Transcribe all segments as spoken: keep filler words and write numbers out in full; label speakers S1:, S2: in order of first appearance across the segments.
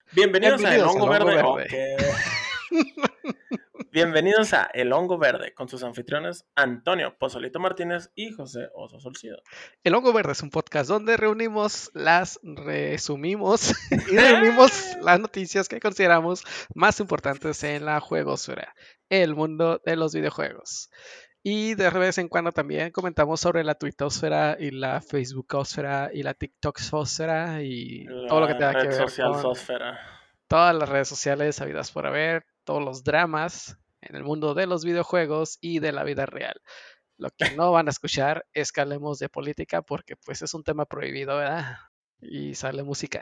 S1: Bienvenidos a El
S2: Bienvenidos al
S1: Hongo
S2: Hongo
S1: Verde.
S2: Verde.
S1: Ok. Bienvenidos a El Hongo Verde con sus anfitriones Antonio Pozolito Martínez y José Oso Solcido.
S2: El Hongo Verde es un podcast donde reunimos las, resumimos y reunimos las noticias que consideramos más importantes en la juegosfera, el mundo de los videojuegos. Y de vez en cuando también comentamos sobre la Twittosfera y la Facebookosfera y la TikToksfera y todo lo que
S1: La
S2: tenga que
S1: red
S2: ver
S1: social
S2: con
S1: Sosfera.
S2: todas las redes sociales habidas por haber, todos los dramas en el mundo de los videojuegos y de la vida real. Lo que no van a escuchar es que hablemos de política porque pues es un tema prohibido, ¿verdad? Y sale música.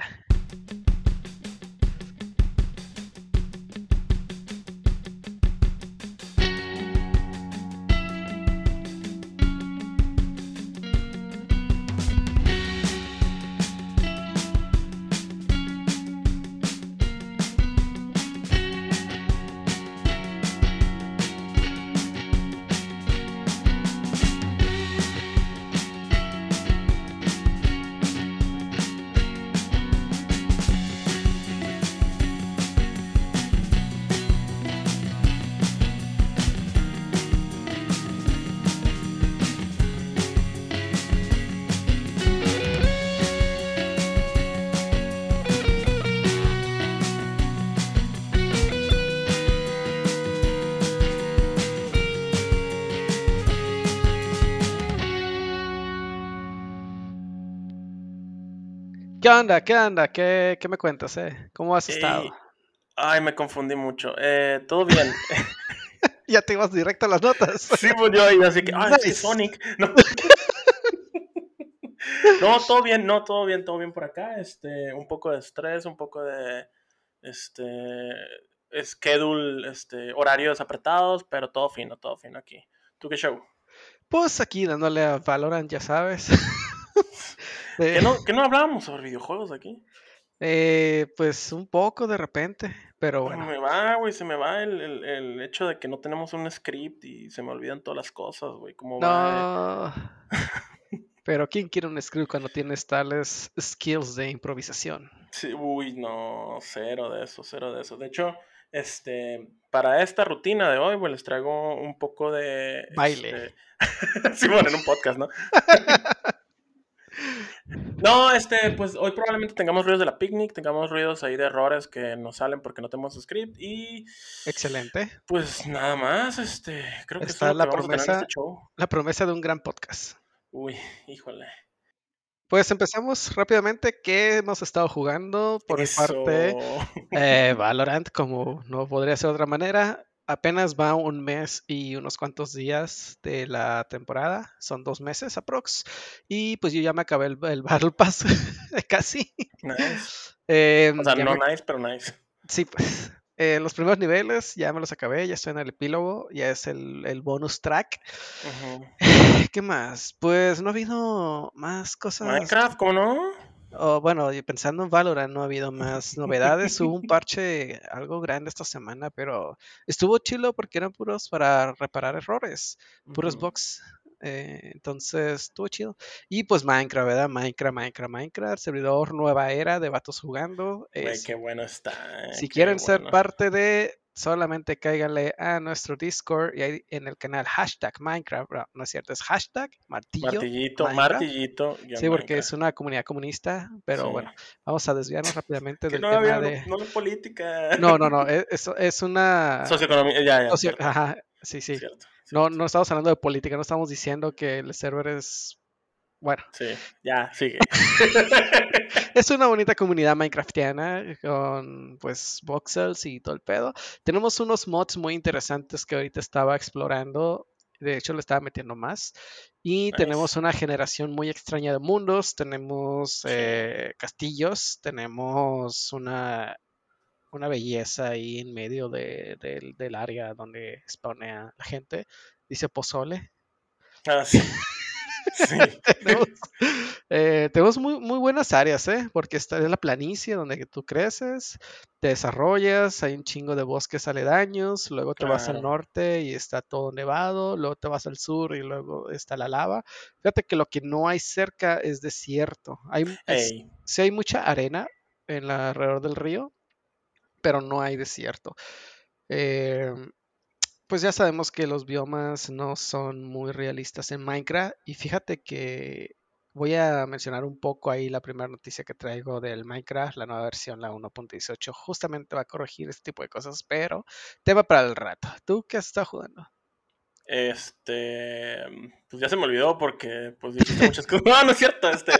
S2: ¿Qué onda? ¿Qué onda? ¿Qué, qué me cuentas, eh? ¿Cómo has estado?
S1: Y... Ay, me confundí mucho. Eh, Todo bien.
S2: Ya te ibas directo a las notas.
S1: Sí, pues yo ahí así que, ah, es que
S2: Nice.
S1: Sonic. No. No, todo bien, no, todo bien, todo bien por acá. Este, un poco de estrés, un poco de este schedule, este, horarios apretados, pero todo fino, todo fino aquí. ¿Tú qué show?
S2: Pues aquí dándole a Valorant, ya sabes.
S1: ¿Que
S2: Eh,
S1: no, que no hablábamos sobre videojuegos aquí?
S2: eh, pues un poco de repente, pero
S1: Se
S2: bueno.
S1: me va, güey, se me va el, el, el hecho de que no tenemos un script y se me olvidan todas las cosas, güey. ¿Cómo va? eh?
S2: No. Pero ¿quién quiere un script cuando tienes tales skills de improvisación?
S1: Sí, uy, no, cero de eso, cero de eso. De hecho, este, para esta rutina de hoy, pues les traigo un poco de,
S2: Baile.
S1: este, sí, bueno, en un podcast, ¿no? No, este, pues hoy probablemente tengamos ruidos de la picnic, tengamos ruidos ahí de errores que nos salen porque no tenemos script y
S2: Excelente.
S1: pues nada más, este, creo que eso es
S2: Está
S1: lo que
S2: la
S1: vamos a tener en este
S2: promesa,
S1: show.
S2: la promesa de un gran podcast.
S1: Uy, híjole.
S2: Pues empezamos rápidamente. ¿Qué hemos estado jugando? Por mi parte,
S1: Eso.
S2: eh, Valorant, como no podría ser de otra manera. Apenas va un mes y unos cuantos días de la temporada. Son dos meses aprox. Y pues yo ya me acabé el, el Battle Pass. Casi.
S1: Nice.
S2: Eh,
S1: O sea,
S2: ya
S1: no
S2: me,
S1: nice, pero nice.
S2: sí, pues. Eh, los primeros niveles ya me los acabé. Ya estoy en el epílogo. Ya es el, el bonus track.
S1: Ujú.
S2: ¿Qué más? Pues no ha habido más cosas.
S1: Minecraft, ¿cómo no?
S2: Oh, bueno, y pensando en Valorant, no ha habido más novedades. Hubo un parche algo grande esta semana, pero estuvo chilo porque eran puros para reparar errores, puros
S1: Ujú.
S2: bugs. Eh, entonces estuvo chido. Y pues Minecraft, ¿verdad? Minecraft, Minecraft, Minecraft, servidor nueva era de vatos jugando. Eh,
S1: Güey,
S2: si,
S1: qué bueno está, eh,
S2: si
S1: qué
S2: quieren ser
S1: bueno.
S2: parte de, solamente cáiganle a nuestro Discord y ahí en el canal hashtag Minecraft. No, no es cierto, es hashtag martillo
S1: Martillito,
S2: Minecraft.
S1: martillito,
S2: Sí,
S1: guión
S2: porque es
S1: Minecraft.
S2: una comunidad comunista, pero
S1: Sí.
S2: bueno, vamos a desviarnos rápidamente
S1: Que
S2: del
S1: no
S2: tema
S1: había, no,
S2: de...
S1: no de política.
S2: No, no, no, e- es, es una...
S1: Socioeconomía, ya, ya,
S2: socio-
S1: cierto.
S2: Ajá, sí, sí.
S1: Cierto,
S2: No,
S1: cierto.
S2: no estamos hablando de política, no estamos diciendo que el server es... Bueno,
S1: Sí, ya, sigue.
S2: es una bonita comunidad minecraftiana con pues voxels y todo el pedo. Tenemos unos mods muy interesantes que ahorita estaba explorando. De hecho, le estaba metiendo más. Y tenemos
S1: Nice.
S2: una generación muy extraña de mundos. Tenemos
S1: Sí.
S2: eh, castillos. Tenemos una, una belleza ahí en medio de- del del área donde spawnea la gente. Dice pozole.
S1: Ah, sí. Sí.
S2: tenemos, eh, tenemos muy, muy buenas áreas, ¿eh? Porque está en la planicie donde tú creces, te desarrollas, hay un chingo de bosques aledaños, luego te vas al
S1: Claro.
S2: norte y está todo nevado, luego te vas al sur y luego está la lava. Fíjate que lo que no hay cerca es desierto. Hay, es,
S1: Ey.
S2: sí hay mucha arena en la, alrededor del río, pero no hay desierto. Eh, pues ya sabemos que los biomas no son muy realistas en Minecraft y fíjate que voy a mencionar un poco ahí la primera noticia que traigo del Minecraft, la nueva versión, la uno punto dieciocho, justamente va a corregir este tipo de cosas, pero tema para el rato. ¿Tú qué has estado jugando?
S1: Este, pues ya se me olvidó porque pues dijiste muchas cosas. No, no es cierto, este.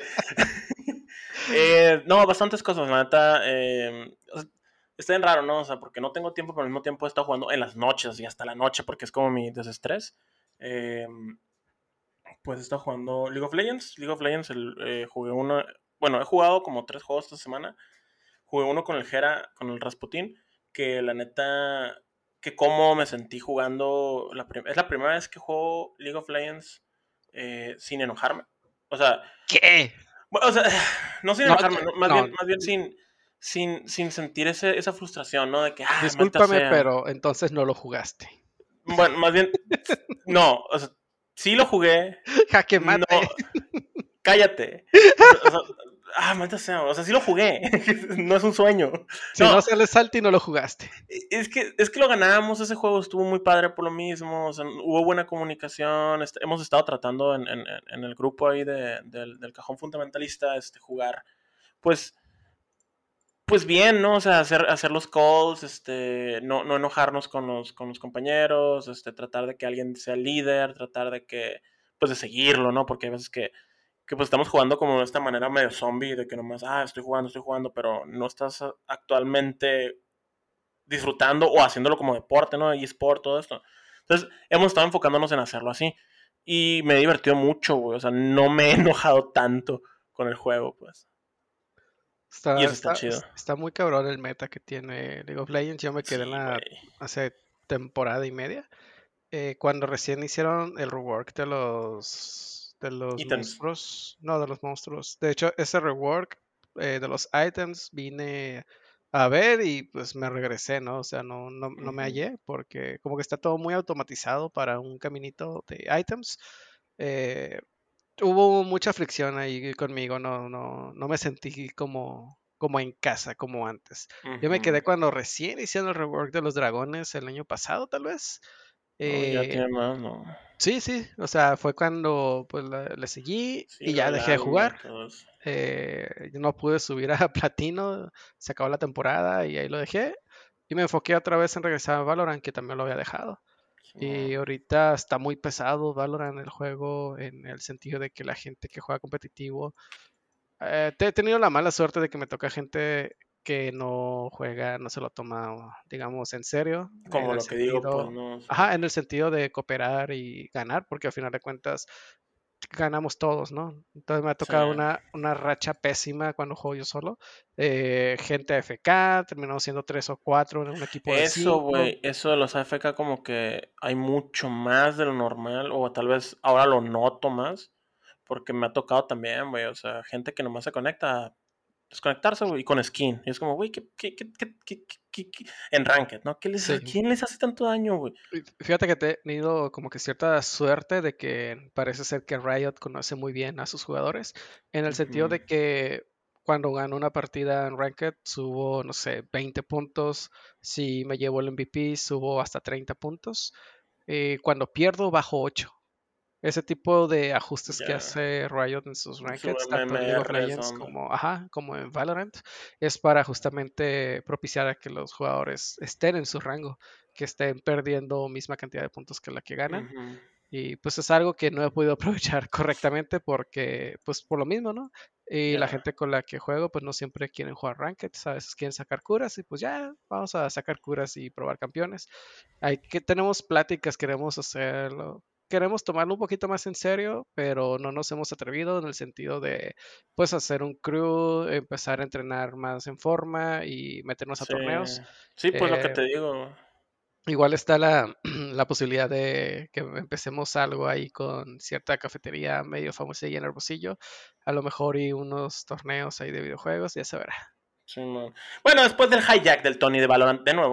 S1: eh, no, bastantes cosas, la neta. Eh, o sea, está bien raro, ¿no? O sea, porque no tengo tiempo, pero al mismo tiempo he estado jugando en las noches y hasta la noche porque es como mi desestrés. Eh, pues he estado jugando League of Legends. League of Legends, el, eh, jugué uno. Bueno, he jugado como tres juegos esta semana. Jugué uno con el Jera, con el Rasputín, que la neta, que cómo me sentí jugando, la prim- es la primera vez que juego League of Legends eh, sin enojarme. O sea,
S2: ¿Qué?
S1: bueno, o sea, no sin
S2: No,
S1: enojarme, no, más
S2: no,
S1: bien, más bien sin, sin, sin sentir ese, esa frustración, ¿no? De que, ah, maldita
S2: discúlpame,
S1: sea.
S2: pero entonces no lo jugaste.
S1: Bueno, más bien, no, o sea, sí lo jugué,
S2: Jaque
S1: no,
S2: mate.
S1: cállate. O sea, o sea, ah, maldita sea, o sea, sí lo jugué, no es un sueño.
S2: Si
S1: No,
S2: no sale salty, no lo jugaste.
S1: Es que, es que lo ganamos, ese juego estuvo muy padre por lo mismo, o sea, hubo buena comunicación, este, hemos estado tratando en, en, en el grupo ahí de, del, del cajón fundamentalista, este, jugar, pues, pues bien, ¿no? O sea, hacer, hacer los calls, este, no, no enojarnos con los, con los compañeros, este, tratar de que alguien sea el líder, tratar de que, pues de seguirlo, ¿no? Porque hay veces que, que pues estamos jugando como de esta manera medio zombie, de que nomás, ah, estoy jugando, estoy jugando, pero no estás actualmente disfrutando o haciéndolo como deporte, ¿no? eSport, todo esto. Entonces, hemos estado enfocándonos en hacerlo así. Y me he divertido mucho, güey. O sea, no me he enojado tanto con el juego, pues. Y
S2: Está,
S1: eso está
S2: está,
S1: chido.
S2: está muy cabrón el meta que tiene League of Legends. Yo me quedé en
S1: Sí,
S2: la
S1: güey.
S2: hace temporada y media. Eh, cuando recién hicieron el rework de los de los
S1: Ítems.
S2: monstruos. No, de los monstruos. De hecho, ese rework eh, de los items vine a ver y pues me regresé, ¿no? O sea, no, no, no me
S1: Ujú.
S2: hallé porque como que está todo muy automatizado para un caminito de items. Eh, Hubo mucha fricción ahí conmigo, no, no, no me sentí como, como en casa, como antes. Yo me
S1: Ujú.
S2: quedé cuando recién hicieron el rework de los dragones el año pasado, tal vez.
S1: No, ya
S2: Eh,
S1: tiene más, ¿no?
S2: sí, sí, o sea, fue cuando pues la- le seguí
S1: Sí,
S2: y
S1: lo
S2: ya
S1: del
S2: dejé de
S1: alma y
S2: jugar.
S1: todo eso.
S2: Eh, yo no pude subir a platino, se acabó la temporada y ahí lo dejé. Y me enfoqué otra vez en regresar a Valorant, que también lo había dejado.
S1: Sí,
S2: Y ahorita está muy pesado Valorant el juego en el sentido de que la gente que juega competitivo, eh, te- he tenido la mala suerte de que me toca gente que no juega, no se lo toma, digamos, en serio, en
S1: como
S2: el
S1: lo que digo, pues,
S2: sentido,
S1: no, o sea,
S2: ajá, en el sentido de cooperar y ganar, porque al final de cuentas ganamos todos, ¿no? Entonces me ha
S1: sí.
S2: tocado una, una racha pésima cuando juego yo solo. Eh, gente A F K, terminamos siendo tres o cuatro en un equipo de
S1: Eso,
S2: cinco.
S1: güey, eso de los A F K como que hay mucho más de lo normal, o tal vez ahora lo noto más, porque me ha tocado también, güey, o sea, gente que nomás se conecta a desconectarse, güey, y con skin. Y es como, güey, ¿qué, qué, qué, qué, qué, qué- qué- en Ranked, ¿no? ¿Qué les,
S2: Sí.
S1: ha- ¿Quién les hace tanto daño, güey?
S2: Y fíjate que he tenido como que cierta suerte de que parece ser que Riot conoce muy bien a sus jugadores, en el sentido
S1: Ujú.
S2: de que cuando gano una partida en Ranked subo, no sé, veinte puntos, si me llevo el M V P subo hasta treinta puntos, eh, cuando pierdo bajo ocho. Ese tipo de ajustes que
S1: Ya,
S2: hace Riot en sus
S1: su
S2: rankeds, tanto en League of
S1: M M R esa
S2: Legends
S1: onda.
S2: como, ajá, como en Valorant, es para justamente propiciar a que los jugadores estén en su rango, que estén perdiendo misma cantidad de puntos que la que ganan.
S1: Ujú.
S2: Y pues es algo que no he podido aprovechar correctamente porque, pues por lo mismo, ¿no? Y la
S1: Ya,
S2: gente con la que juego, pues no siempre quieren jugar ranked, a veces quieren sacar curas y pues ya, vamos a sacar curas y probar campeones. Hay que tenemos pláticas, queremos hacerlo, queremos tomarlo un poquito más en serio, pero no nos hemos atrevido en el sentido de, pues, hacer un crew, empezar a entrenar más en forma y meternos a
S1: sí.
S2: torneos.
S1: Sí, pues lo que
S2: Eh,
S1: te digo.
S2: Igual está la, la posibilidad de que empecemos algo ahí con cierta cafetería medio famosa en Hermosillo, a lo mejor y unos torneos ahí de videojuegos, ya se verá.
S1: Sí, man. Bueno, después del hijack del Tony de Valorant, de nuevo.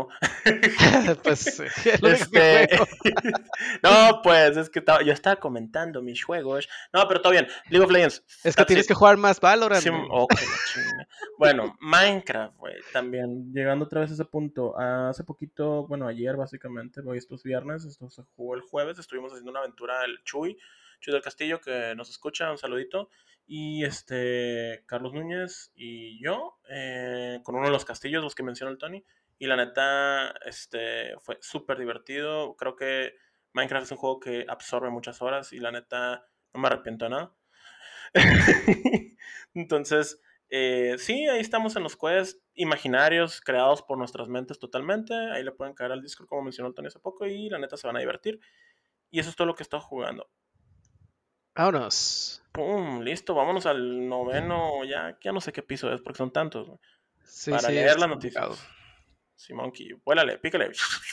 S2: Pues es lo único que
S1: Este,
S2: juego.
S1: no, pues es que estaba- yo estaba comentando mis juegos. No, pero todo bien. League of Legends,
S2: Es que
S1: that's
S2: tienes
S1: it.
S2: que jugar más Valorant,
S1: Sí,
S2: men.
S1: oh, que la chinga. Bueno, Minecraft, güey, también llegando otra vez a ese punto. Hace poquito, bueno, ayer básicamente, hoy estos viernes, esto se jugó el jueves, estuvimos haciendo una aventura el Chuy, Chuy del Castillo, que nos escucha, un saludito. Y este, Carlos Núñez y yo, eh, con uno de los castillos, los que mencionó el Tony. Y la neta, este, fue súper divertido. Creo que Minecraft es un juego que absorbe muchas horas y la neta, no me arrepiento de nada. Entonces, eh, sí, ahí estamos en los quests imaginarios creados por nuestras mentes totalmente. Ahí le pueden caer al Discord, como mencionó el Tony hace poco, y la neta se van a divertir. Y eso es todo lo que he estado jugando.
S2: Vámonos.
S1: Pum, listo, vámonos al noveno, ya, ya no sé qué piso es, porque son tantos, güey,
S2: Sí,
S1: para
S2: sí,
S1: leer
S2: es
S1: las
S2: complicado.
S1: noticias. Simonkey, vuélale, pícale.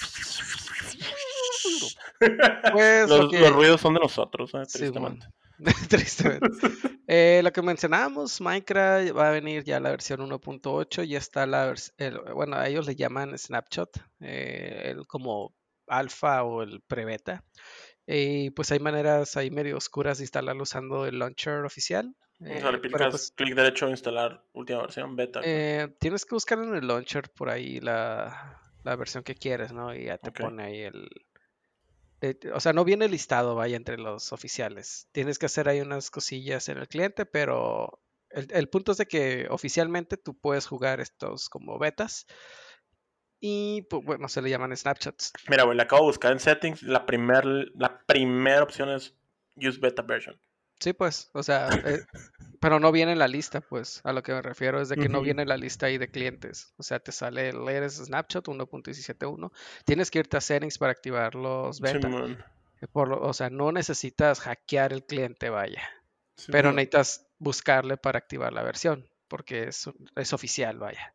S2: Pues lo
S1: los, los
S2: que...
S1: ruidos son de nosotros, eh,
S2: Sí, bueno,
S1: tristemente.
S2: tristemente. Eh, lo que mencionábamos, Minecraft va a venir ya la versión uno punto ocho, ya está la vers- el- bueno, a ellos le llaman Snapshot, eh, el como alfa o el pre-beta. Y pues hay maneras ahí medio oscuras de instalarlo usando el launcher oficial.
S1: O sea, le
S2: eh, pero
S1: picas
S2: pues
S1: clic derecho, instalar última versión, beta, creo.
S2: eh, tienes que buscar en el launcher por ahí la, la versión que quieres, ¿no? Y ya te
S1: Ok.
S2: pone ahí el, eh, o sea, no viene listado, vaya, entre los oficiales. Tienes que hacer ahí unas cosillas en el cliente, pero el, el punto es de que oficialmente tú puedes jugar estos como betas y, pues, bueno, se le llaman snapshots.
S1: Mira, güey, le acabo de buscar en settings. La primera la primer opción es Use Beta Version.
S2: Sí, pues, o sea, eh, pero no viene en la lista, pues, a lo que me refiero es de que no
S1: Ujú.
S2: viene en la lista ahí de clientes. O sea, te sale el latest snapshot uno punto diecisiete punto uno. Tienes que irte a settings para activar los beta.
S1: Simón.
S2: eh, Por lo- o sea, no necesitas hackear el cliente, vaya. Pero
S1: Simón.
S2: necesitas buscarle para activar la versión, porque es, es oficial, vaya.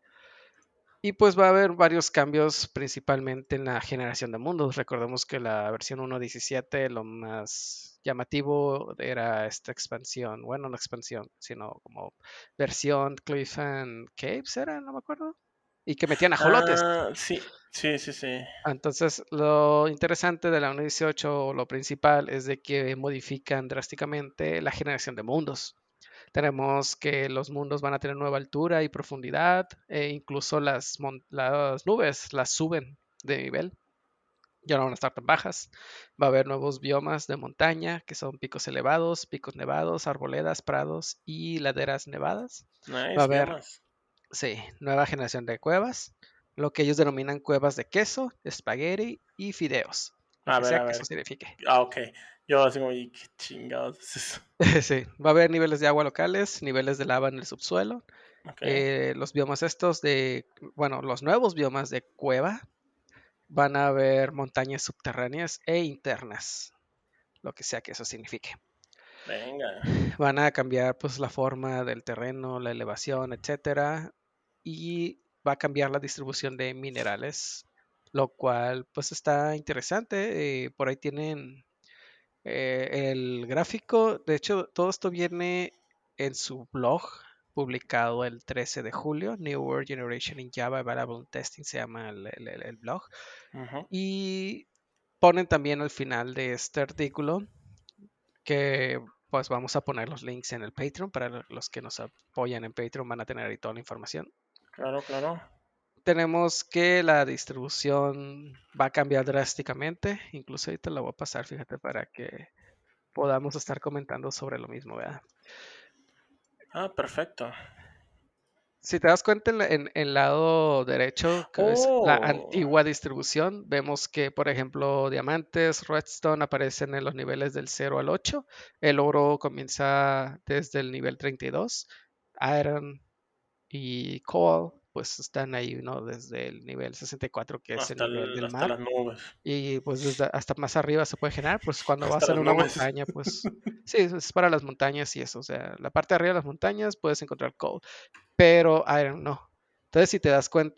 S2: Y pues va a haber varios cambios, principalmente en la generación de mundos. Recordemos que la versión uno punto diecisiete, lo más llamativo era esta expansión. Bueno, no expansión, sino como versión Cliff and Caves, era, no me acuerdo. Y que metían ajolotes.
S1: Ah, sí. Sí, sí, sí.
S2: Entonces, lo interesante de la uno punto dieciocho, lo principal, es de que modifican drásticamente la generación de mundos. Tenemos que los mundos van a tener nueva altura y profundidad, e incluso las, las nubes las suben de nivel. Ya no van a estar tan bajas. Va a haber nuevos biomas de montaña, que son picos elevados, picos nevados, arboledas, prados y laderas nevadas. Va a
S1: Nice,
S2: haber,
S1: biomas.
S2: sí, nueva generación de cuevas, lo que ellos denominan cuevas de queso, espagueti y fideos, lo
S1: A
S2: que
S1: ver,
S2: sea
S1: a
S2: que eso
S1: ver.
S2: signifique.
S1: Ah, ok. Yo así como, ¿y qué chingados es eso?
S2: Sí, va a haber niveles de agua locales, niveles de lava en el subsuelo.
S1: Ok.
S2: Eh, los biomas estos de, bueno, los nuevos biomas de cueva van a haber montañas subterráneas e internas, lo que sea que eso signifique.
S1: Venga.
S2: Van a cambiar pues la forma del terreno, la elevación, etcétera, y va a cambiar la distribución de minerales, lo cual pues está interesante. Eh, por ahí tienen eh, el gráfico. De hecho, todo esto viene en su blog publicado el trece de julio. New World Generation in Java Available in Testing se llama el, el- el- el blog.
S1: Ujú.
S2: Y ponen también al final de este artículo que pues vamos a poner los links en el Patreon. Para los que nos apoyan en Patreon van a tener ahí toda la información.
S1: Claro, claro.
S2: Tenemos que la distribución va a cambiar drásticamente. Incluso ahorita la voy a pasar, fíjate, para que podamos estar comentando sobre lo mismo, ¿verdad?
S1: Ah, perfecto.
S2: Si te das cuenta en, la- en el lado derecho, que es la
S1: Oh.
S2: antigua distribución, vemos que, por ejemplo, diamantes, redstone aparecen en los niveles del cero al ocho, el oro comienza desde el nivel treinta y dos, iron y coal pues están ahí, ¿no? Desde el nivel sesenta y cuatro, que es el
S1: Hasta,
S2: nivel
S1: el-
S2: del
S1: hasta
S2: mar.
S1: las nubes.
S2: Y pues desde hasta más arriba se puede generar, pues cuando
S1: Hasta
S2: vas en
S1: las
S2: una
S1: nubes.
S2: montaña, pues sí, es para las montañas y eso, o sea, la parte de arriba de las montañas puedes encontrar coal, pero iron no. Entonces, si te das cuenta,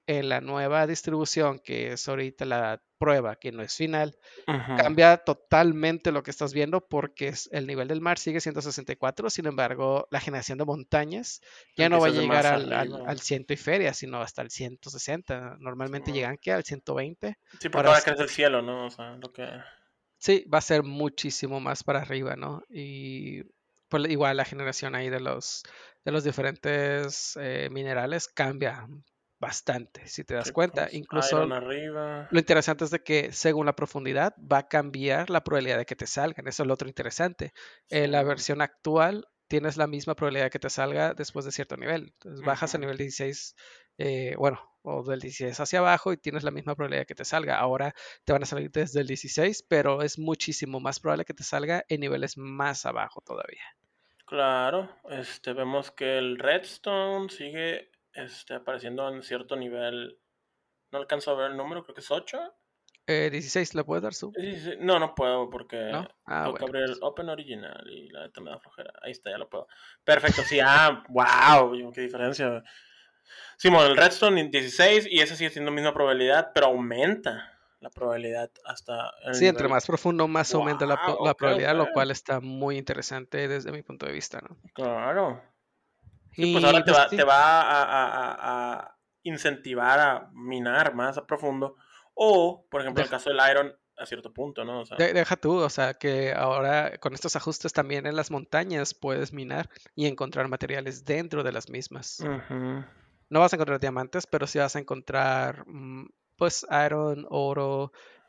S2: En la nueva distribución, que es ahorita la prueba, que no es final,
S1: Ujú.
S2: cambia totalmente lo que estás viendo porque es- el nivel del mar sigue siendo sesenta y cuatro, sin embargo, la generación de montañas ya no va a
S1: Empiezas de
S2: llegar
S1: más
S2: al, al,
S1: arriba.
S2: al ciento y feria, sino hasta el ciento sesenta. Normalmente
S1: Simón.
S2: llegan que al ciento veinte.
S1: Sí, porque
S2: Ahora
S1: ahora
S2: s-
S1: crece el cielo, ¿no? O sea, lo que...
S2: sí, va a ser muchísimo más para arriba, ¿no? Y pues igual la generación ahí de los, de los diferentes eh, minerales cambia bastante, si te das
S1: Sí,
S2: cuenta.
S1: pues,
S2: Incluso
S1: Iron arriba.
S2: lo interesante es de que según la profundidad va a cambiar la probabilidad de que te salgan. Eso es lo otro interesante. En la
S1: Simón.
S2: versión actual tienes la misma probabilidad de que te salga después de cierto nivel. Entonces bajas a
S1: Ujú.
S2: nivel dieciséis, eh, bueno, o del dieciséis hacia abajo y tienes la misma probabilidad de que te salga. Ahora te van a salir desde el dieciséis, pero es muchísimo más probable que te salga en niveles más abajo todavía.
S1: Claro, este, vemos que el Redstone sigue este, apareciendo en cierto nivel. No alcanzo a ver el número, creo que es ocho.
S2: Eh, dieciséis, ¿le puedes dar zoom?
S1: Sí, sí, sí. No, no puedo porque
S2: ¿No? Ah,
S1: tengo que
S2: bueno,
S1: abrir el
S2: pues.
S1: Open Original y la neta me da flojera. Ahí está, ya lo puedo. Perfecto, sí, ah, wow, qué diferencia. Sí, bueno, el Redstone en dieciséis y ese sigue siendo la misma probabilidad, pero aumenta la probabilidad hasta el
S2: Sí, entre
S1: nivel.
S2: más profundo, más aumenta la,
S1: Wow,
S2: po- la
S1: ok, ok.
S2: probabilidad, lo cual está muy interesante desde mi punto de vista, ¿no?
S1: Claro. Sí, pues
S2: Y
S1: ahora te
S2: pues
S1: va, te
S2: sí,
S1: va a, a- a- a incentivar a minar más a profundo. O, por ejemplo, en el
S2: deja,
S1: caso del Iron, a cierto punto, ¿no? O sea,
S2: de- deja tú, o sea, que ahora con estos ajustes también en las montañas puedes minar y encontrar materiales dentro de las mismas.
S1: ujú.
S2: No vas a encontrar diamantes, pero sí vas a encontrar, mm, pues, iron, oro,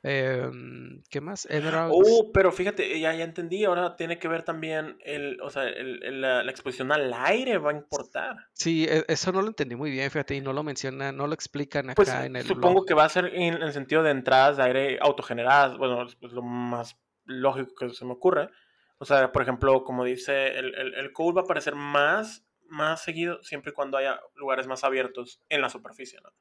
S2: em, ¿qué más? Emeralds.
S1: Oh, pero fíjate, ya, ya entendí, ahora tiene que ver también el, o sea, el- el- la, la exposición al aire va a importar.
S2: Sí, e- eso no lo entendí muy bien, fíjate, y no lo mencionan, no lo explican
S1: Pues
S2: acá en el blog.
S1: supongo que va a ser en el sentido de entradas de aire autogeneradas, bueno, es lo más lógico que se me ocurre. O sea, por ejemplo, como dice, el, el, el cold va a aparecer más, más seguido siempre y cuando haya lugares más abiertos en la superficie, ¿no?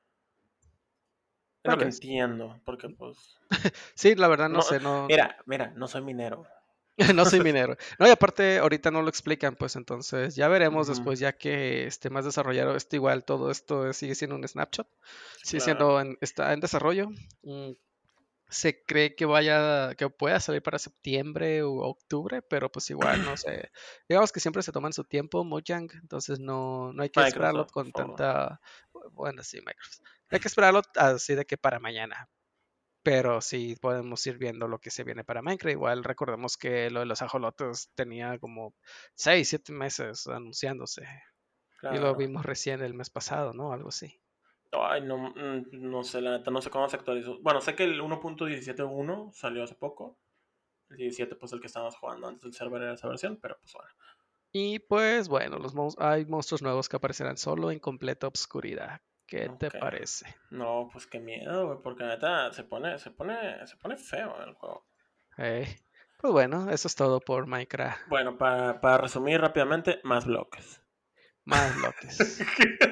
S1: Es lo
S2: Tal
S1: que
S2: vez.
S1: entiendo, porque pues...
S2: Sí, la verdad no
S1: No,
S2: sé, no,
S1: mira, mira, no soy minero.
S2: no soy
S1: Entonces,
S2: minero. No, y aparte ahorita no lo explican, pues entonces ya veremos
S1: ujú,
S2: después, ya que esté más desarrollado. Esto igual, todo esto sigue siendo un snapshot, sigue
S1: claro.
S2: siendo, en- está en desarrollo. Mm, Se cree que vaya, que pueda salir para septiembre u octubre, pero pues igual, no sé. Digamos que siempre se toman su tiempo, Mojang, entonces no, no hay que esperarlo
S1: Microsoft, por
S2: con
S1: favor.
S2: tanta, bueno, sí, Microsoft. No hay que esperarlo así de que para mañana. Pero sí podemos ir viendo lo que se viene para Minecraft. Igual recordemos que lo de los ajolotes tenía como seis siete meses anunciándose. Y lo
S1: Claro.
S2: vimos recién el mes pasado, ¿no? Algo así.
S1: Ay, no, mm, no sé, la neta, no sé cómo se actualizó. Bueno, sé que el uno punto diecisiete punto uno salió hace poco. El diecisiete, pues el que estábamos jugando antes del server era esa versión, pero pues bueno.
S2: Y pues bueno, los mon- hay monstruos nuevos que aparecerán solo en completa obscuridad. ¿Qué te
S1: Ok.
S2: parece?
S1: No, pues qué miedo, güey, porque la neta se pone, se pone, se pone feo el juego.
S2: Eh, pues bueno, eso es todo por Minecraft.
S1: Bueno, para, para resumir rápidamente, más bloques.
S2: Más bloques.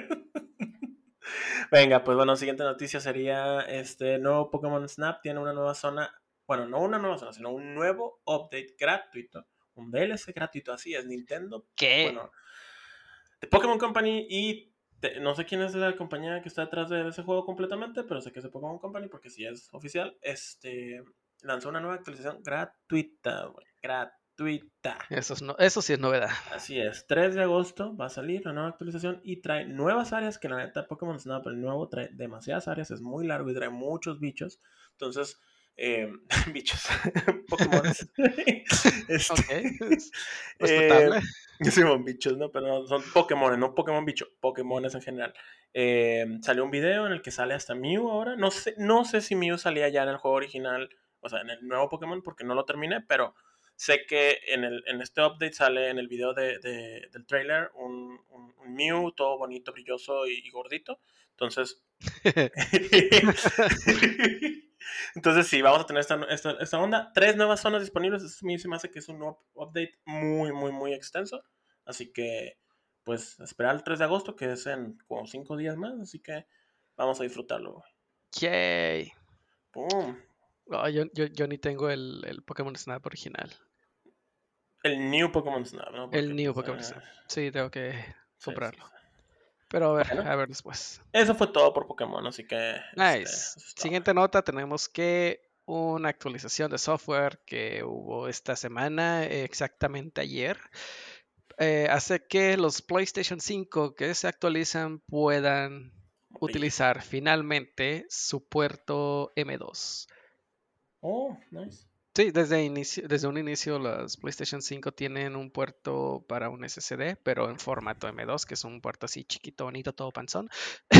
S1: Venga, pues bueno, siguiente noticia sería este nuevo Pokémon Snap tiene una nueva zona, bueno, no una nueva zona, sino un nuevo update gratuito, un D L C gratuito, así es, Nintendo,
S2: ¿Qué?
S1: bueno, de Pokémon Company y te- no sé quién es la compañía que está detrás de ese juego completamente, pero sé que es de Pokémon Company porque sí es oficial, este, lanzó una nueva actualización gratuita, güey, gratuita.
S2: Eso, es no, eso sí es novedad.
S1: Así es, tres de agosto va a salir la nueva actualización y trae nuevas áreas que la neta Pokémon Snap, el nuevo, trae demasiadas áreas, es muy largo y trae muchos bichos. Entonces, eh, bichos, Pokémones. este,
S2: Ok, es
S1: eh,
S2: respetable.
S1: son bichos, ¿no? Pero no, son Pokémones, no Pokémon bicho, Pokémones en general. Eh, salió un video en el que sale hasta Mew ahora. No sé, no sé si Mew salía ya en el juego original, o sea, en el nuevo Pokémon, porque no lo terminé, pero sé que en, el, en este update sale en el video de, de, del trailer un, un, un, Mew todo bonito, brilloso y, y gordito. Entonces, entonces sí, vamos a tener esta, esta, esta, onda. Tres nuevas zonas disponibles. Eso a mí se me hace que es un nuevo update muy, muy, muy extenso. Así que, pues, esperar el tres de agosto, que es en como cinco días más. Así que vamos a disfrutarlo.
S2: Yay.
S1: ¡Pum!
S2: Oh, yo, yo, yo ni tengo el, el Pokémon Snap original.
S1: El New Pokémon Snap, ¿no?
S2: El
S1: Porque,
S2: New
S1: pues,
S2: Pokémon
S1: eh,
S2: Snap. Sí, tengo que
S1: sí, sí,
S2: comprarlo.
S1: sí.
S2: Pero a ver,
S1: Bueno,
S2: a ver después.
S1: eso fue todo por Pokémon, así que este,
S2: Nice.
S1: eso es todo.
S2: Siguiente nota, tenemos que una actualización de software que hubo esta semana, eh, exactamente ayer, eh, hace que los PlayStation cinco que se actualizan puedan
S1: Morir.
S2: utilizar finalmente su puerto M dos.
S1: Oh, nice.
S2: Sí, desde, inicio, desde un inicio las PlayStation cinco tienen un puerto para un S S D, pero en formato M dos, que es un puerto así chiquito, bonito, todo panzón.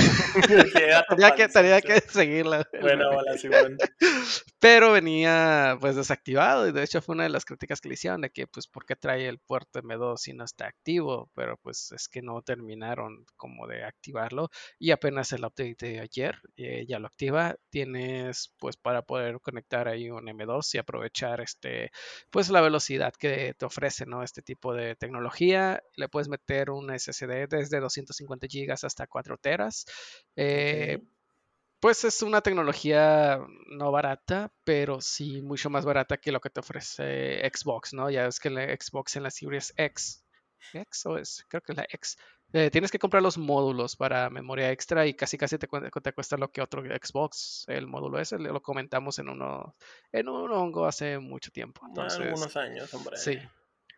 S1: Qué gato
S2: Tenía que,
S1: panzón,
S2: tenía
S1: sí.
S2: que seguirla el
S1: Buena
S2: meme.
S1: bola, Simón.
S2: Pero venía pues desactivado y de hecho fue una de las críticas que le hicieron de que pues por qué trae el puerto M dos si no está activo, pero pues es que no terminaron como de activarlo y apenas el update de ayer eh, ya lo activa, tienes pues para poder conectar ahí un M dos y aprovechar este pues la velocidad que te ofrece, ¿no? Este tipo de tecnología, le puedes meter un S S D desde doscientos cincuenta gigas hasta cuatro teras. Eh,
S1: Ok.
S2: pues es una tecnología no barata, pero sí mucho más barata que lo que te ofrece Xbox, ¿no? Ya ves que la Xbox en la Series X, X o es, creo que es la X, eh, tienes que comprar los módulos para memoria extra y casi casi te, cu- te cuesta lo que otro Xbox, el módulo ese, lo comentamos en uno, en un hongo hace mucho tiempo. Entonces,
S1: Algunos años, hombre.
S2: sí.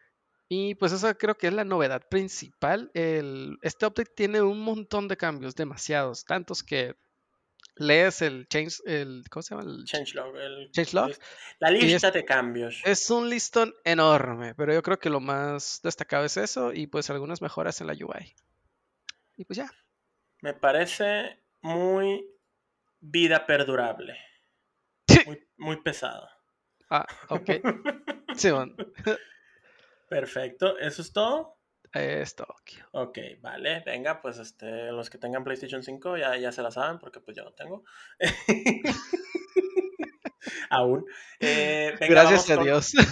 S2: Y pues esa creo que es la novedad principal. El, este update tiene un montón de cambios, demasiados, tantos que lees el change, el, ¿cómo se llama? El ch-
S1: Changelog, el, la,
S2: changelog
S1: lista, la
S2: y es,
S1: lista de cambios.
S2: es un listón enorme, pero yo creo que lo más destacado es eso y pues algunas mejoras en la U I. Y pues ya.
S1: Me parece muy vida perdurable. Muy, muy pesado.
S2: Ah, ok. Sí, bueno,
S1: Perfecto. ¿Eso es todo?
S2: es Tokio.
S1: Ok, vale. Venga, pues este, los que tengan PlayStation cinco ya, ya se la saben porque pues yo no tengo. Aún. Eh, venga,
S2: Gracias
S1: vamos
S2: a
S1: con...
S2: Dios.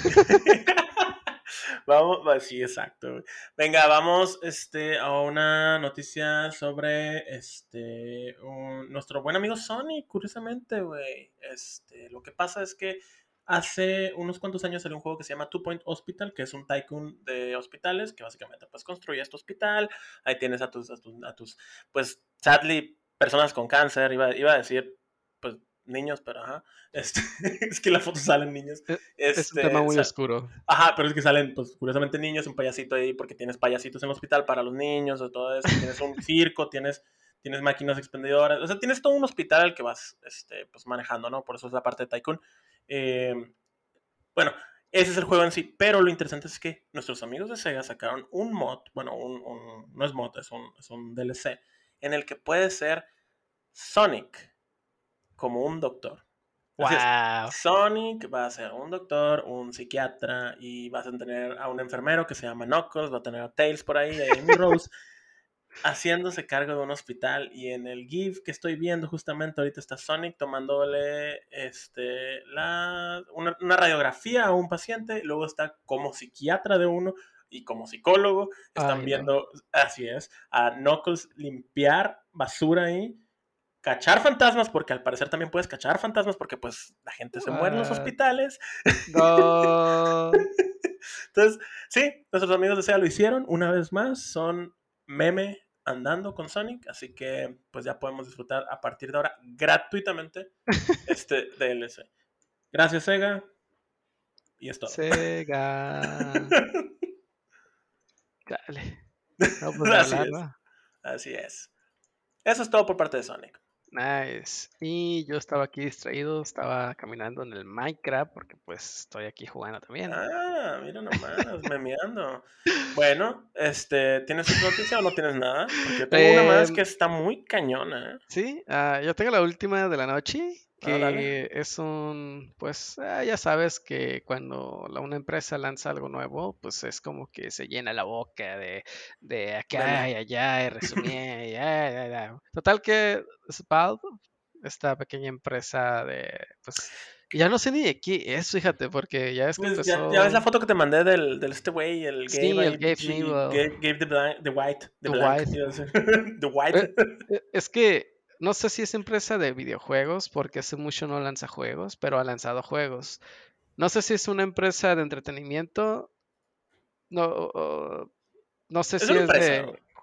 S1: Vamos, va, sí, exacto. Güey. Venga, vamos este, a una noticia sobre este, un- nuestro buen amigo Sony, curiosamente, güey. Este, lo que pasa es que hace unos cuantos años salió un juego que se llama Two Point Hospital, que es un tycoon de hospitales, que básicamente pues construyes tu hospital, ahí tienes a tus, a tus, a tus pues, sadly, personas con cáncer, iba, iba a decir, pues, niños, pero ajá, este, es que en la foto salen niños,
S2: E- Es un tema
S1: este,
S2: muy
S1: sa-
S2: oscuro.
S1: ajá, pero es que salen, pues, curiosamente niños, un payasito ahí, porque tienes payasitos en el hospital para los niños, o todo eso, tienes un circo, tienes, tienes máquinas expendedoras, o sea, tienes todo un hospital al que vas, este, pues, manejando, ¿no? Por eso es la parte de Tycoon. Eh, bueno, ese es el juego en sí, pero lo interesante es que nuestros amigos de Sega sacaron un mod, bueno, un, un- no es mod, es un, es un D L C, en el que puede ser Sonic como un doctor. Así es.
S2: Wow.
S1: Sonic va a ser un doctor, un psiquiatra y vas a tener a un enfermero que se llama Knuckles, va a tener a Tails por ahí, a Amy Rose, haciéndose cargo de un hospital. Y en el GIF que estoy viendo justamente ahorita está Sonic tomándole este, la, una, una radiografía a un paciente, y luego está como psiquiatra de uno y como psicólogo, están
S2: Ay, no.
S1: viendo, así es, a Knuckles limpiar basura ahí, cachar fantasmas, porque al parecer también puedes cachar fantasmas, porque pues la gente se muere en los
S2: What?
S1: hospitales.
S2: No.
S1: Entonces, sí, nuestros amigos de SEGA lo hicieron. Una vez más, son meme andando con Sonic, así que pues ya podemos disfrutar a partir de ahora gratuitamente este D L C. Gracias, Sega, y es todo.
S2: Sega. Dale. No, pues ni
S1: Así
S2: hablar,
S1: es,
S2: ¿no?
S1: así es. Eso es todo por parte de Sonic.
S2: Nice. Y yo estaba aquí distraído, estaba caminando en el Minecraft porque pues estoy aquí jugando también.
S1: Ah, mira nomás, memeando. Bueno, este, ¿tienes otra noticia o no tienes nada? Porque yo tengo una más que
S2: Em,
S1: está muy cañona, ¿eh?
S2: sí, ah, yo tengo la última de la noche,
S1: Ah, dale.
S2: que es un, pues ah, ya sabes que cuando la- una empresa lanza algo nuevo, pues es como que se llena la boca de, de
S1: Meme.
S2: acá y allá, y resumí, y ya, ya, ya. Total que es Valve, esta pequeña empresa de, pues, ya no sé ni de qué es, fíjate, porque ya es que
S1: Pues ya, ya ves la
S2: empezó,
S1: foto que te mandé del, del este güey, el Gabe
S2: sí, el
S1: ahí,
S2: Gabe
S1: pinche,
S2: Newell,
S1: Gabe, Gabe the, blank, the White, the
S2: The
S1: Blank,
S2: Wild.
S1: iba a decir. The White.
S2: Eh, eh, Es que no sé si es empresa de videojuegos, porque hace mucho no lanza juegos, pero ha lanzado juegos. No sé si es una empresa de entretenimiento, no, o- no sé
S1: Es
S2: si
S1: una
S2: es
S1: empresa,
S2: de...
S1: güey.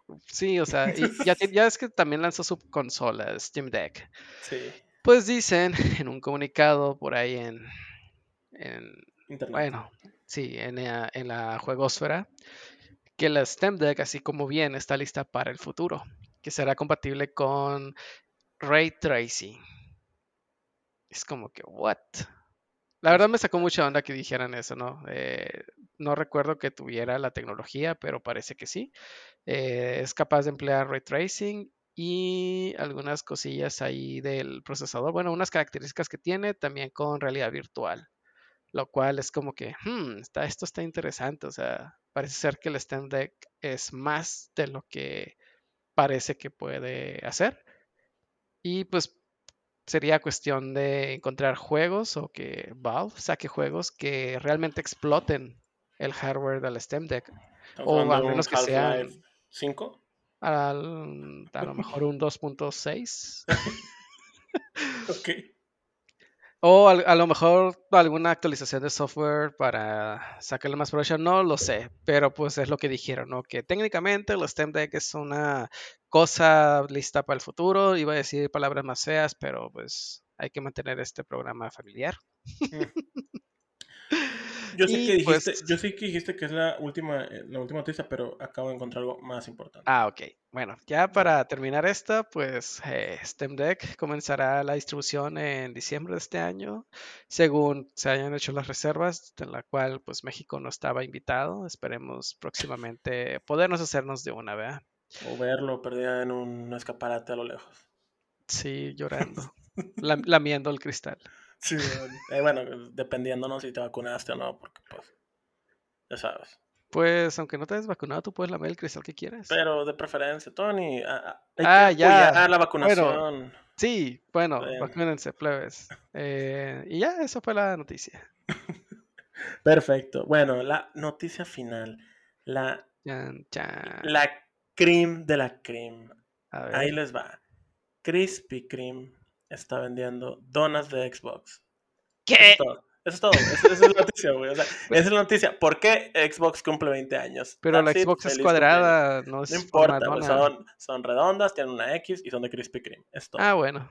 S2: Sí, o sea, y ya, ti- ya es que también lanzó su consola, Steam Deck.
S1: Sí,
S2: Pues dicen en un comunicado por ahí en, en
S1: internet.
S2: bueno, sí, en la, en la juegosfera, que la Steam Deck, así como bien, está lista para el futuro, que será compatible con Ray Tracing. Es como que, ¿what? La verdad
S1: Pues,
S2: me sacó mucha onda que dijeran eso, ¿no? Eh, no recuerdo que tuviera la tecnología, pero parece que sí. Eh, es capaz de emplear ray tracing y algunas cosillas ahí del procesador. Bueno, unas características que tiene también con realidad virtual, lo cual es como que, hmm, está, esto está interesante. O sea, parece ser que el Steam Deck es más de lo que parece que puede hacer. Y pues sería cuestión de encontrar juegos o que Valve saque juegos que realmente exploten el hardware del Steam Deck.
S1: estamos
S2: O
S1: hablando
S2: a
S1: de un
S2: menos que
S1: Half-Life
S2: sean
S1: cinco.
S2: al- a lo mejor un dos punto seis.
S1: Ok.
S2: O al- a lo mejor alguna actualización de software para sacarle más provecho, no lo sé, pero pues es lo que dijeron, ¿no? Que técnicamente el Steam Deck es una cosa lista para el futuro, iba a decir palabras más feas, pero pues hay que mantener este programa familiar.
S1: Mm. Yo sé
S2: Y
S1: que
S2: pues,
S1: dijiste, yo sé que dijiste que es la última, eh, la última noticia, pero acabo de encontrar algo más importante.
S2: ah, ok. Bueno, ya
S1: Dale.
S2: para terminar esta, pues eh, Steam Deck comenzará la distribución en diciembre de este año, según se hayan hecho las reservas, en la cual pues México no estaba invitado. Esperemos próximamente podernos hacernos de una, ¿verdad?
S1: O verlo perdida en un escaparate a lo lejos.
S2: Sí, llorando, lam- lamiendo el cristal.
S1: Sí, bueno, eh, bueno, dependiendo, ¿no? Si te vacunaste o no, porque pues, ya sabes.
S2: Pues aunque no te hayas vacunado, tú puedes lamer el cristal que quieras.
S1: Pero de preferencia, Tony, a- a- hay que
S2: Ah, ya.
S1: apoyar la
S2: Bueno,
S1: vacunación.
S2: sí, bueno,
S1: Eh,
S2: vacúnense, plebes. Eh, y ya, eso fue la noticia.
S1: perfecto. Bueno, la noticia final. La,
S2: Chan, chan.
S1: la cream de la cream.
S2: A
S1: Ahí
S2: ver.
S1: les va. Krispy Kreme está vendiendo donas de Xbox. Eso es
S2: ¿Qué?
S1: todo. Eso es todo. Esa, esa es la noticia, güey. O sea, esa es la noticia. ¿Por qué Xbox cumple veinte años?
S2: Pero la
S1: That's it.
S2: Xbox es
S1: Feliz cumpleaños.
S2: cuadrada, no
S1: No
S2: es forma de
S1: importa, güey.
S2: dona.
S1: Son, son redondas, tienen una X y son de Krispy Kreme. Es
S2: Ah,
S1: todo.
S2: bueno.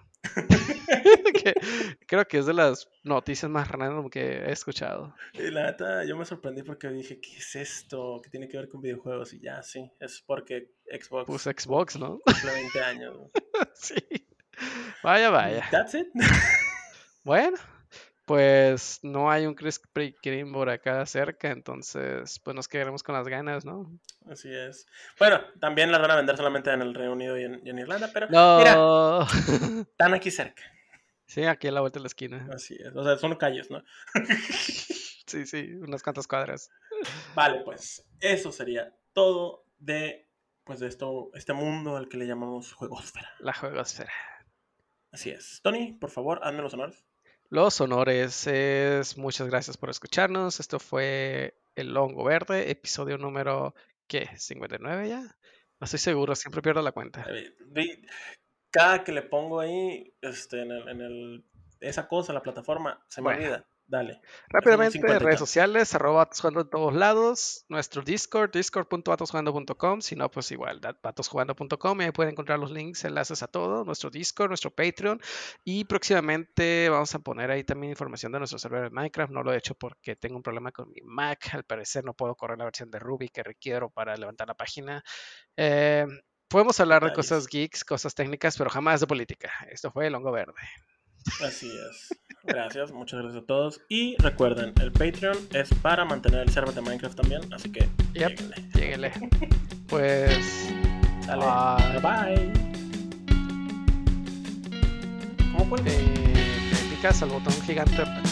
S2: Que- Creo que es de las noticias más random que he escuchado.
S1: Y la neta, yo me sorprendí porque dije, ¿qué es esto? ¿Qué tiene que ver con videojuegos? Y ya, sí. Es porque
S2: Pues
S1: Xbox
S2: Xbox, ¿no?
S1: cumple veinte años. Güey.
S2: Sí. Vaya,
S1: Y
S2: vaya.
S1: that's it.
S2: Bueno, pues no hay un Krispy Kreme por acá cerca, entonces pues nos quedaremos con las ganas, ¿no?
S1: Así es. Bueno, también las van a vender solamente en el Reino Unido y en, y en Irlanda, pero mira,
S2: No.
S1: están aquí cerca.
S2: Sí, aquí a la vuelta de la esquina.
S1: Así es. O sea, son calles, ¿no?
S2: Sí, sí, unas cuantas cuadras.
S1: Vale, pues eso sería todo de, pues, de esto, este mundo al que le llamamos juegosfera.
S2: La juegosfera.
S1: Así es. Tony, por favor, hazme los honores.
S2: Los honores es muchas gracias por escucharnos. Esto fue El Hongo Verde, episodio número, ¿qué? ¿cincuenta y nueve ya? No estoy seguro, siempre pierdo la cuenta.
S1: Eh, vi- Cada que le pongo ahí, este, en el, en el, esa cosa, la plataforma, se me
S2: Bueno,
S1: olvida. Dale. Son
S2: rápidamente,
S1: cincuenta y
S2: redes
S1: tantos.
S2: sociales, arroba Vatos Jugando en todos lados, nuestro Discord, discord punto vatos jugando punto com, si no, pues igual, vatos jugando punto com, y ahí pueden encontrar los links, enlaces a todo, nuestro Discord, nuestro Patreon, y próximamente vamos a poner ahí también información de nuestro servidor de Minecraft. No lo he hecho porque tengo un problema con mi Mac, al parecer no puedo correr la versión de Ruby que requiero para levantar la página. Eh, podemos hablar de
S1: Detalles.
S2: cosas geeks, cosas técnicas, pero jamás de política. Esto fue El Hongo Verde.
S1: Así es. Gracias, muchas gracias a todos. Y recuerden, el Patreon es para mantener el server de Minecraft también, así que
S2: Yep,
S1: lléguenle.
S2: lléguenle. Pues...
S1: Dale.
S2: Bye.
S1: Bye. ¿Cómo cuelgo?
S2: Eh, te picas al botón gigante